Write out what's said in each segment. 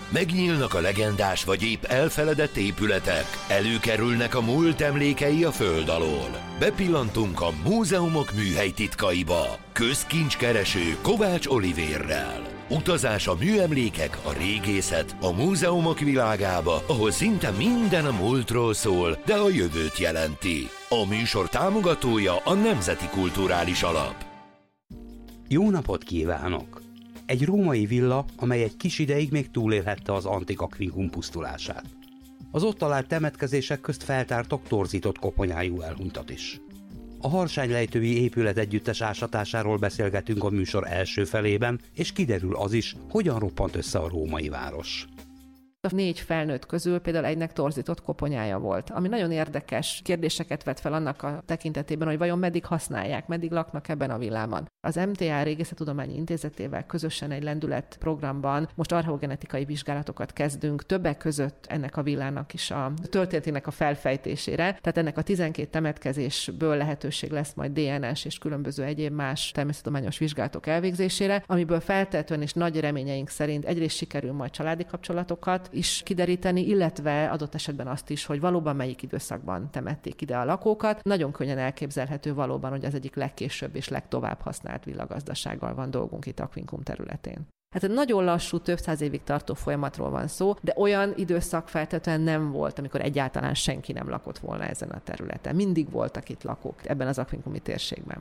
Megnyílnak a legendás vagy épp elfeledett épületek, előkerülnek a múlt emlékei a föld alól. Bepillantunk a múzeumok műhely titkaiba. Közkincskereső Kovács Olivérrel. Utazás a műemlékek, a régészet, a múzeumok világába, ahol szinte minden a múltról szól, de a jövőt jelenti. A műsor támogatója a Nemzeti Kulturális Alap. Jó napot kívánok! Egy római villa, amely egy kis ideig még túlélhette az antik akvinkum pusztulását. Az ott talált temetkezések közt feltártak torzított koponyájú elhunytat is. A harsánylejtői épület együttes ásatásáról beszélgetünk a műsor első felében, és kiderül az is, hogyan roppant össze a római város. A 4 felnőtt közül például egynek torzított koponyája volt, ami nagyon érdekes kérdéseket vet fel annak a tekintetében, hogy vajon meddig használják, meddig laknak ebben a villában. Az MTA Régészettudományi Intézetével közösen egy lendület programban most archeogenetikai vizsgálatokat kezdünk, többek között ennek a villának is a történetének a felfejtésére, tehát ennek a 12 temetkezésből lehetőség lesz majd DNS és különböző egyéb más természettudományos vizsgálatok elvégzésére, amiből feltétlenül és nagy reményeink szerint egyrészt sikerül majd családi kapcsolatokat is kideríteni, illetve adott esetben azt is, hogy valóban melyik időszakban temették ide a lakókat. Nagyon könnyen elképzelhető valóban, hogy az egyik legkésőbb és legtovább használt villagazdasággal van dolgunk itt Akvinkum területén. Hát egy nagyon lassú, több száz évig tartó folyamatról van szó, de olyan időszak feltétlenül nem volt, amikor egyáltalán senki nem lakott volna ezen a területen. Mindig voltak itt lakók ebben az akvinkumi térségben.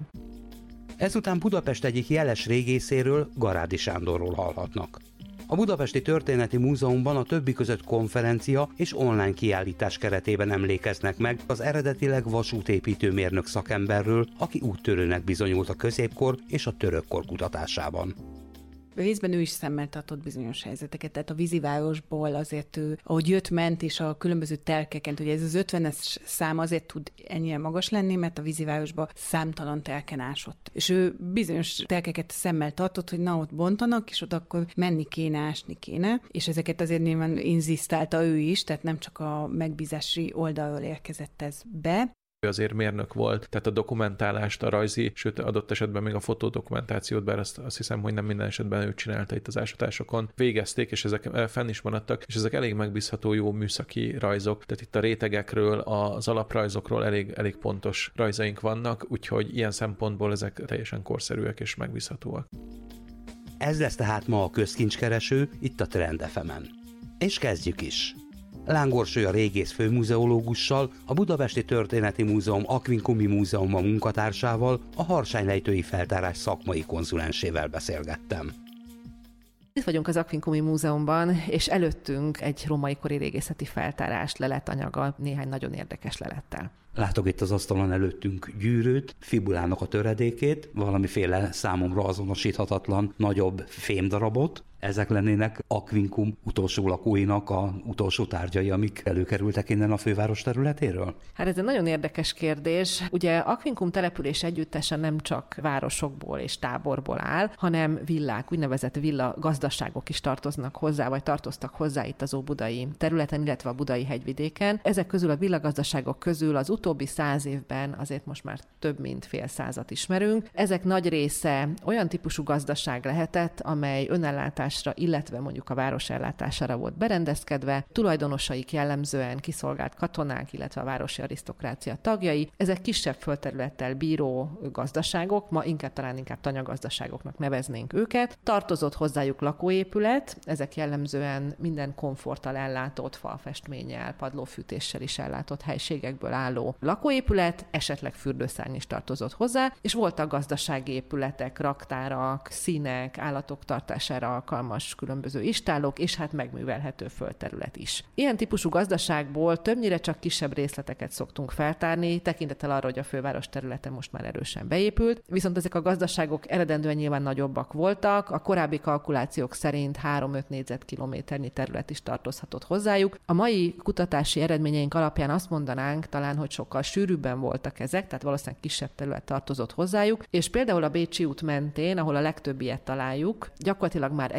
Ezután Budapest egyik jeles régészéről, Garádi Sándorról hallhatnak. A Budapesti Történeti Múzeumban a többi között konferencia és online kiállítás keretében emlékeznek meg az eredetileg vasútépítőmérnök szakemberről, aki úttörőnek bizonyult a középkor és a törökkor kutatásában. Részben ő is szemmel tartott bizonyos helyzeteket, tehát a vízivárosból azért ő, ahogy jött-ment, és a különböző telkeken, ugye ez az 50-es szám azért tud ennyire magas lenni, mert a vízivárosban számtalan telken ásott. És ő bizonyos telkeket szemmel tartott, hogy na ott bontanak, és ott akkor menni kéne, ásni kéne, és ezeket azért nyilván inzisztálta ő is, tehát nem csak a megbízási oldalról érkezett ez be. Ő azért mérnök volt, tehát a dokumentálást, a rajzi, sőt adott esetben még a fotodokumentációt, bár azt hiszem, hogy nem minden esetben ő csinálta itt az ásatásokon, végezték, és ezek fenn is maradtak, és ezek elég megbízható, jó műszaki rajzok, tehát itt a rétegekről, az alaprajzokról elég pontos rajzaink vannak, úgyhogy ilyen szempontból ezek teljesen korszerűek és megbízhatóak. Ez lesz tehát ma a közkincskereső, itt a Trend FM-en. És kezdjük is! Lángorső a régész főmuzeológussal, a Budapesti Történeti Múzeum Akvinkumi Múzeuma munkatársával, a harsánylejtői feltárás szakmai konzulensével beszélgettem. Itt vagyunk az Akvinkumi Múzeumban, és előttünk egy római kori régészeti feltárás leletanyaggal, néhány nagyon érdekes lelettel. Látok itt az asztalon előttünk gyűrűt, fibulának a töredékét, valamiféle számomra azonosíthatatlan nagyobb fémdarabot. Ezek lennének Akvinkum utolsó lakóinak a utolsó tárgyai, amik előkerültek innen a főváros területéről? Hát ez egy nagyon érdekes kérdés. Ugye Akvinkum település együttesen nem csak városokból és táborból áll, hanem villák, úgynevezett villa gazdaságok is tartoznak hozzá, vagy tartoztak hozzá itt az óbudai területen, illetve a budai hegyvidéken. Ezek közül a villagazdaságok közül az utóbbi 100 évben azért most már több mint fél százat ismerünk. Ezek nagy része olyan típusú gazdaság lehetett, amely önellátásra, illetve mondjuk a város ellátására volt berendezkedve, tulajdonosaik jellemzően kiszolgált katonák, illetve a városi arisztokrácia tagjai. Ezek kisebb földterülettel bíró gazdaságok, ma talán inkább tanyagazdaságoknak neveznénk őket. Tartozott hozzájuk lakóépület, ezek jellemzően minden komforttal ellátott, falfestménnyel, padlófűtéssel is ellátott helységekből álló lakóépület, esetleg fürdőszárny is tartozott hozzá, és voltak gazdasági épületek, raktárak, színek, állatok tartására alkalmas különböző istállók, és hát megművelhető földterület is. Ilyen típusú gazdaságból többnyire csak kisebb részleteket szoktunk feltárni, tekintettel arra, hogy a főváros területe most már erősen beépült, viszont ezek a gazdaságok eredendően nyilván nagyobbak voltak, a korábbi kalkulációk szerint 3-5 négyzetkilométernyi terület is tartozhatott hozzájuk. A mai kutatási eredményeink alapján azt mondanánk talán, hogy sokkal sűrűbben voltak ezek, tehát valószínűleg kisebb terület tartozott hozzájuk, és például a Bécsi út mentén, ahol a legtöbb ilyet találjuk, gyakorlatilag már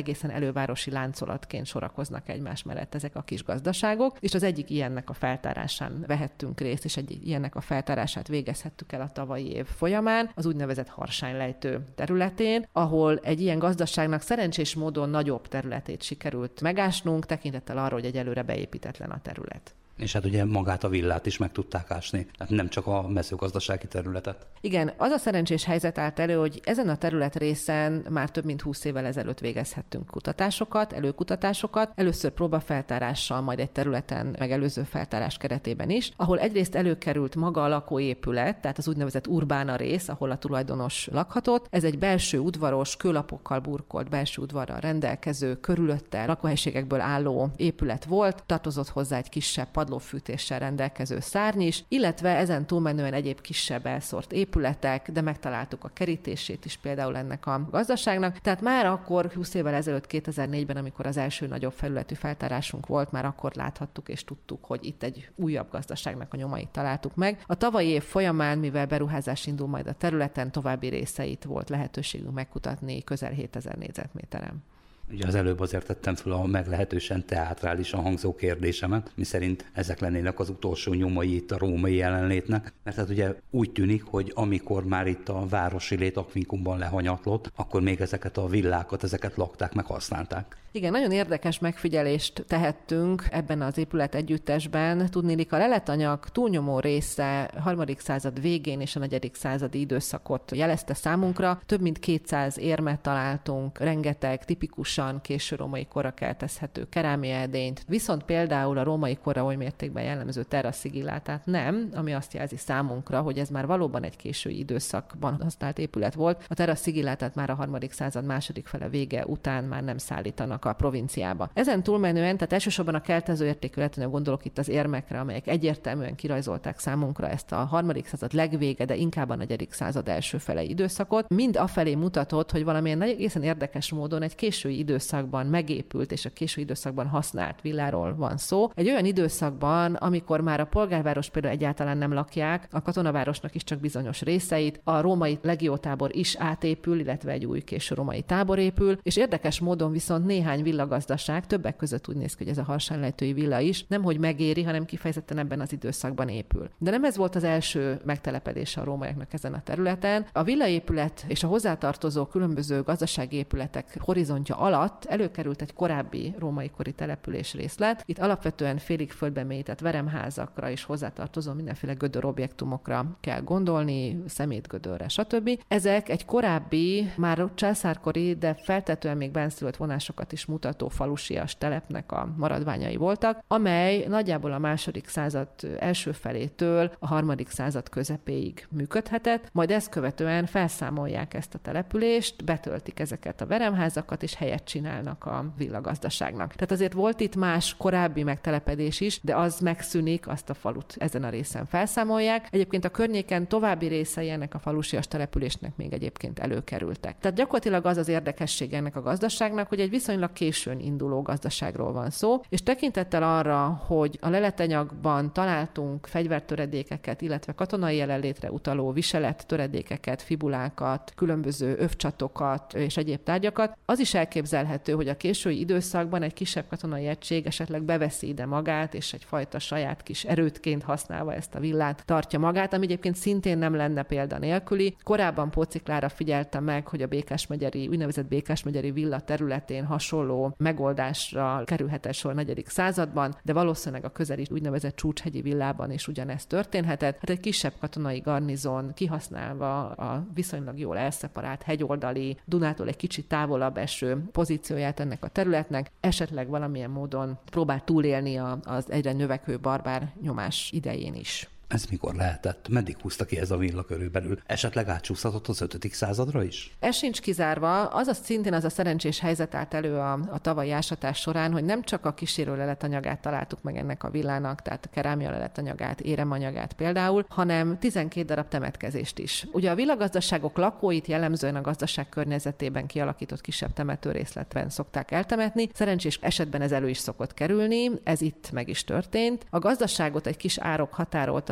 egészen elővárosi láncolatként sorakoznak egymás mellett ezek a kis gazdaságok, és az egyik ilyennek a feltárásán vehettünk részt, és egy ilyennek a feltárását végezhettük el a tavalyi év folyamán, az úgynevezett Harsánylejtő területén, ahol egy ilyen gazdaságnak szerencsés módon nagyobb területét sikerült megásnunk, tekintettel arra, hogy egyelőre beépítetlen a terület. És hát ugye magát a villát is meg tudták ásni, tehát nem csak a mezőgazdasági területet. Igen, az a szerencsés helyzet állt elő, hogy ezen a területrészen már több mint 20 évvel ezelőtt végezhettünk kutatásokat, előkutatásokat, először próbafeltárással, majd egy területen megelőző feltárás keretében is, ahol egyrészt előkerült maga a lakóépület, tehát az úgynevezett urbána rész, ahol a tulajdonos lakhatott. Ez egy belső udvaros, kőlapokkal burkolt belső udvarral rendelkező, körülötte lakóhelyiségekből álló épület volt, tartozott hozzá egy kisebb padlófűtéssel rendelkező szárny is, illetve ezen túlmenően egyéb kisebb elszórt épületek, de megtaláltuk a kerítését is például ennek a gazdaságnak. Tehát már akkor 20 évvel ezelőtt 2004-ben, amikor az első nagyobb felületű feltárásunk volt, már akkor láthattuk és tudtuk, hogy itt egy újabb gazdaságnak a nyomait találtuk meg. A tavalyi év folyamán, mivel beruházás indul majd a területen, további részeit volt lehetőségünk megkutatni közel 7000 négyzetméteren. Ugye az előbb azért tettem fel a meglehetősen teátrálisan hangzó kérdésemet, miszerint ezek lennének az utolsó nyomai itt a római jelenlétnek, mert hát ugye úgy tűnik, hogy amikor már itt a városi lét Aquincumban lehanyatlott, akkor még ezeket a villákat, ezeket lakták, meg használták. Igen, nagyon érdekes megfigyelést tehettünk ebben az épület együttesben. Tudniillik, a leletanyag túlnyomó része 3. század végén és a 4. századi időszakot jelezte számunkra. Több mint 200 érmet találtunk, rengeteg tipikusan késő római korra keltezhető kerámiaedényt, viszont például a római korra oly mértékben jellemző terra sigillátát nem, ami azt jelzi számunkra, hogy ez már valóban egy késői időszakban használt épület volt. A terra sigillátát már a 3. század második fele vége után már nem szállítanak a provinciába. Ezen túlmenően, tehát elsősorban a keltező értékű leletanyag, gondolok itt az érmekre, amelyek egyértelműen kirajzolták számunkra ezt a 3. század legvége, de inkább a 4. század első felei időszakot, mind afelé mutatott, hogy valamilyen egészen érdekes módon egy késői időszakban megépült és a késői időszakban használt villáról van szó. Egy olyan időszakban, amikor már a polgárváros például egyáltalán nem lakják, a katonavárosnak is csak bizonyos részeit, a római legiótábor is átépül, illetve egy új késő római tábor épül, és érdekes módon viszont néhány villagazdaság, többek között úgy néz ki, hogy ez a Harsánylejtői villa is, nemhogy megéri, hanem kifejezetten ebben az időszakban épül. De nem ez volt az első megtelepedése a rómaiaknak ezen a területen. A villaépület és a hozzátartozó különböző gazdasági épületek horizontja alatt előkerült egy korábbi római kori település részlet. Itt alapvetően félig földbe mélyített veremházakra és hozzátartozó mindenféle gödörobjektumokra kell gondolni, szemétgödörre, stb. Ezek egy korábbi, már császárkori, de feltetően még benszülött vonásokat is mutató falusias telepnek a maradványai voltak, amely nagyjából a 2. század első felétől a 3. század közepéig működhetett, majd ezt követően felszámolják ezt a települést, betöltik ezeket a veremházakat, és helyet csinálnak a villagazdaságnak. Tehát azért volt itt más korábbi megtelepedés is, de az megszűnik, azt a falut ezen a részen felszámolják. Egyébként a környéken további részei ennek a falusias településnek még egyébként előkerültek. Tehát gyakorlatilag az az érdekesség ennek a gazdaságnak, hogy egy viszonylag későn induló gazdaságról van szó, és tekintettel arra, hogy a leletanyagban találtunk fegyvertöredékeket, illetve katonai jelenlétre utaló viselettöredékeket, fibulákat, különböző övcsatokat és egyéb tárgyakat, az is elképzelhető, hogy a késői időszakban egy kisebb katonai egység esetleg beveszi ide magát, és egyfajta saját kis erődként használva ezt a villát tartja magát, ami egyébként szintén nem lenne példa nélküli. Korábban Póciklára figyeltem meg, hogy a úgynevezett Békásmegyeri villa területén hasonló megoldásra kerülhetett sor 4. században, de valószínűleg a közeli úgynevezett Csúcshegyi villában is ugyanezt történhetett. Hát egy kisebb katonai garnizon kihasználva a viszonylag jól elszeparált hegyoldali, Dunától egy kicsit távolabb eső pozícióját ennek a területnek, esetleg valamilyen módon próbál túlélni az egyre növekvő barbár nyomás idején is. Ez mikor lehetett? Meddig húzta ki ez a villa körülbelül? Esetleg átcsúszhatott az 5. századra is? Ez sincs kizárva. Szintén az a szerencsés helyzet állt elő a tavalyi ásatás során, hogy nem csak a kísérő leletanyagát találtuk meg ennek a villának, tehát a kerámia leletanyagát, éremanyagát például, hanem 12 darab temetkezést is. Ugye a villagazdaságok lakóit jellemzően a gazdaság környezetében kialakított kisebb temetőrészletben szokták eltemetni. Szerencsés esetben ez elő is szokott kerülni, ez itt meg is történt. A gazdaságot egy kis árok határolta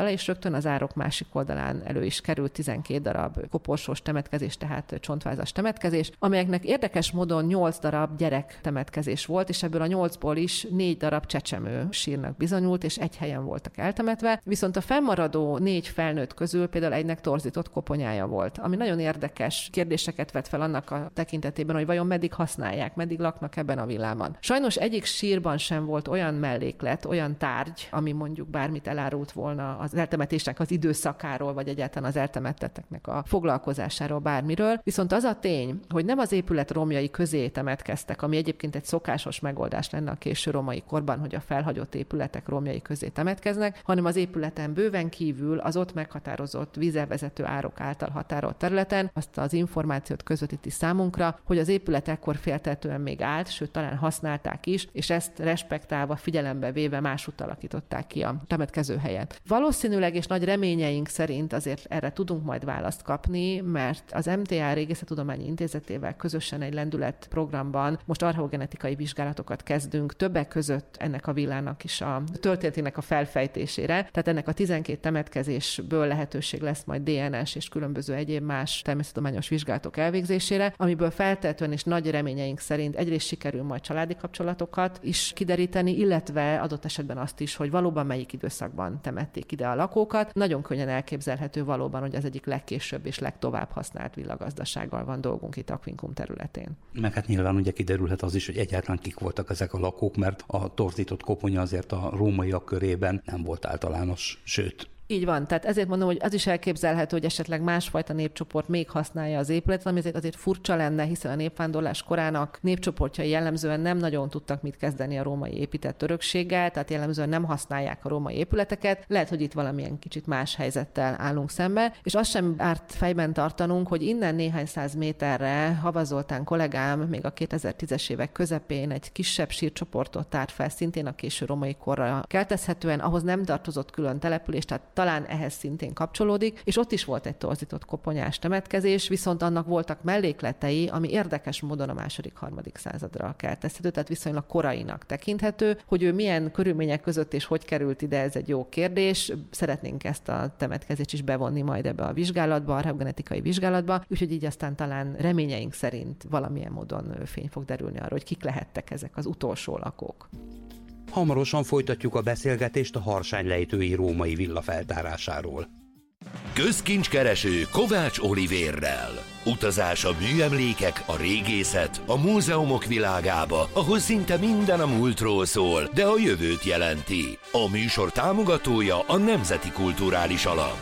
oldala, és rögtön az árok másik oldalán elő is került 12 darab koporsós temetkezés, tehát csontvázas temetkezés, amelyeknek érdekes módon 8 darab gyerek temetkezés volt, és ebből a 8-ból is 4 darab csecsemő sírnak bizonyult, és egy helyen voltak eltemetve, viszont a fennmaradó 4 felnőtt közül például egynek torzított koponyája volt, ami nagyon érdekes kérdéseket vet fel annak a tekintetében, hogy vajon meddig használják, meddig laknak ebben a villában. Sajnos egyik sírban sem volt olyan melléklet, olyan tárgy, ami mondjuk bármit elárult volna az eltemetésnek az időszakáról, vagy egyáltalán az eltemettetteknek a foglalkozásáról, bármiről. Viszont az a tény, hogy nem az épület romjai közé temetkeztek, ami egyébként egy szokásos megoldás lenne a késő római korban, hogy a felhagyott épületek romjai közé temetkeznek, hanem az épületen bőven kívül az ott meghatározott vízelvezető árok által határolt területen azt az információt közvetíti számunkra, hogy az épület ekkor feltehetően még állt, sőt talán használták is, és ezt respektálva, figyelembe véve másút alakították ki a temetkező helyet. Valószínűleg és nagy reményeink szerint azért erre tudunk majd választ kapni, mert az MTA Régészettudományi Intézetével közösen egy lendület programban most archeogenetikai vizsgálatokat kezdünk, többek között ennek a villának is a történetének a felfejtésére. Tehát ennek a 12 temetkezésből lehetőség lesz majd DNS és különböző egyéb más természettudományos vizsgálatok elvégzésére, amiből feltehetően és nagy reményeink szerint egyrészt sikerül majd családi kapcsolatokat is kideríteni, illetve adott esetben azt is, hogy valóban melyik időszakban temették ide a lakókat. Nagyon könnyen elképzelhető valóban, hogy az egyik legkésőbb és legtovább használt villagazdasággal van dolgunk itt Aquincum területén. Meg hát nyilván ugye kiderülhet az is, hogy egyáltalán kik voltak ezek a lakók, mert a torzított koponya azért a rómaiak körében nem volt általános, sőt. Így van, tehát ezért mondom, hogy az is elképzelhető, hogy esetleg másfajta népcsoport még használja az épületet, ami azért furcsa lenne, hiszen a népvándorlás korának népcsoportjai jellemzően nem nagyon tudtak mit kezdeni a római épített örökséggel, tehát jellemzően nem használják a római épületeket. Lehet, hogy itt valamilyen kicsit más helyzettel állunk szembe, és azt sem árt fejben tartanunk, hogy innen néhány száz méterre Havas Zoltán kollégám még a 2010-es évek közepén egy kisebb sírcsoportot tárt fel, szintén a késő római korra keltezhetően, ahhoz nem tartozott külön település, tehát talán ehhez szintén kapcsolódik, és ott is volt egy torzított koponyás temetkezés, viszont annak voltak mellékletei, ami érdekes módon a második-harmadik századra keltezhető, tehát viszonylag korainak tekinthető. Hogy ő milyen körülmények között és hogy került ide, ez egy jó kérdés. Szeretnénk ezt a temetkezést is bevonni majd ebbe a vizsgálatba, archeogenetikai vizsgálatba, úgyhogy így aztán talán reményeink szerint valamilyen módon fény fog derülni arra, hogy kik lehettek ezek az utolsó lakók. Hamarosan folytatjuk a beszélgetést a harsánylejtői római villa feltárásáról. Közkincskereső Kovács Olivérrel. Utazás a műemlékek, a régészet, a múzeumok világába, ahol szinte minden a múltról szól, de a jövőt jelenti. A műsor támogatója a Nemzeti Kulturális Alap.